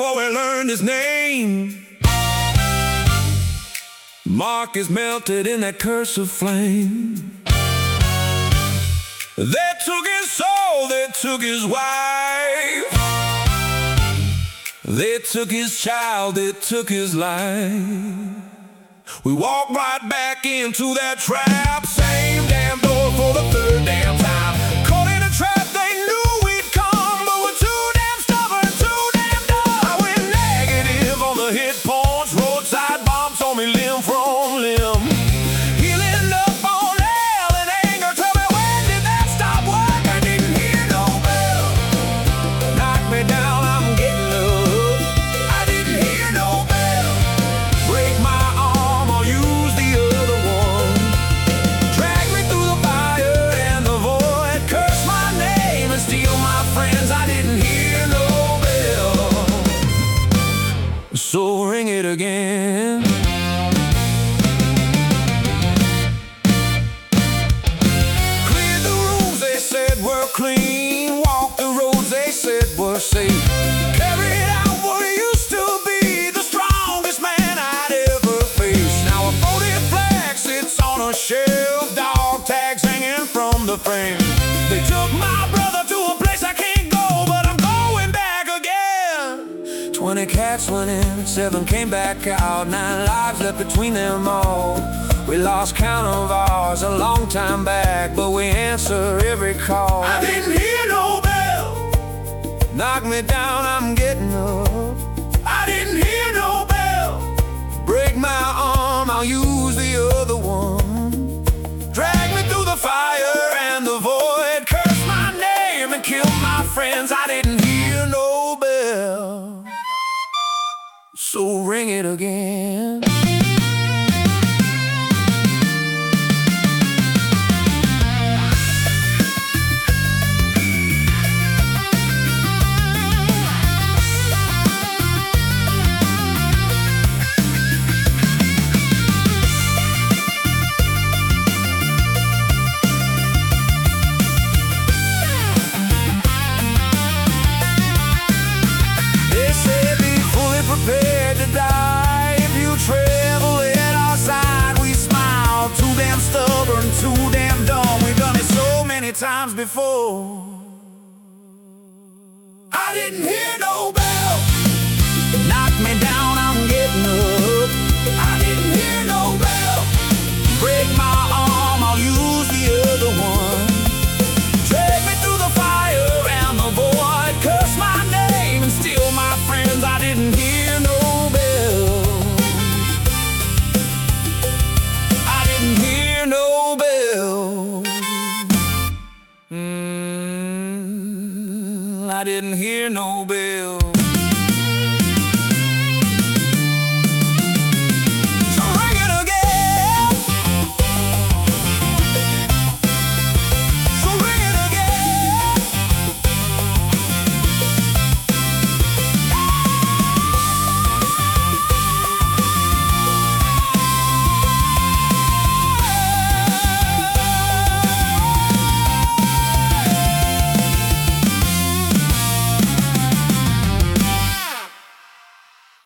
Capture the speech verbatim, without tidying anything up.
before we learned his name. Mark is melted in that curse of flame. They took his soul, they took his wife, they took his child, they took his life. We walked right back into that trap, same damn door for the third damn time. Caught in a trap, they knew we'd come, but we're too damn stubborn, too damn dumb. I went negative on the hit points, roadside bombs on me limb from limb. Healing up on hell and anger, tell me when did that stop work? I didn't hear no bell. Knock me down, I'm getting up. I didn't hear no bell. Break my arm, I'll use the other one. Drag me through the fire and the void, curse my name and steal my friends. I didn't hear no bell. So ring it again. Cleared the rooms, they said were clean. Walked the roads, they said were safe. Carried out what used to be the strongest man I'd ever faced. Now a forty flag sits on a shelf, dog tags hanging from the frame. They took my brother to a place I can't go, but I'm going back again. Twenty cats went in, seven came back out, nine lives left between them all. We lost count of ours a long time back, but we answer every call. I didn't hear no bell. Knock me down, I'm getting up. I didn't hear no bell. Break my arm, I'll use the other one. Drag me through the fire and the void, curse my name and kill my friends. I didn't hear no bell. So ring it again. Prepared to die if you travel at our side. We smile, too damn stubborn, too damn dumb. We've done it so many times before. I didn't hear no bell. Knock me down, I'm getting up. I didn't hear no bell. Break my arm, I'll use the other one. Drag me through the fire and the void, curse my name and steal my friends. I didn't hear no bell. Mm, I didn't hear no bell.